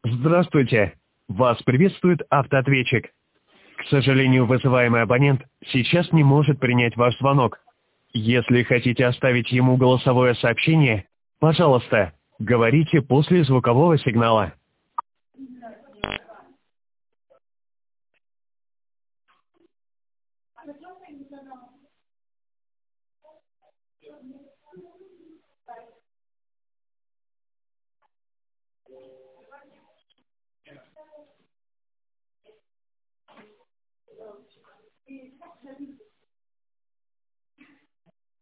Здравствуйте. Вас приветствует автоответчик. К сожалению, вызываемый абонент сейчас не может принять ваш звонок. Если хотите оставить ему голосовое сообщение, пожалуйста, говорите после звукового сигнала.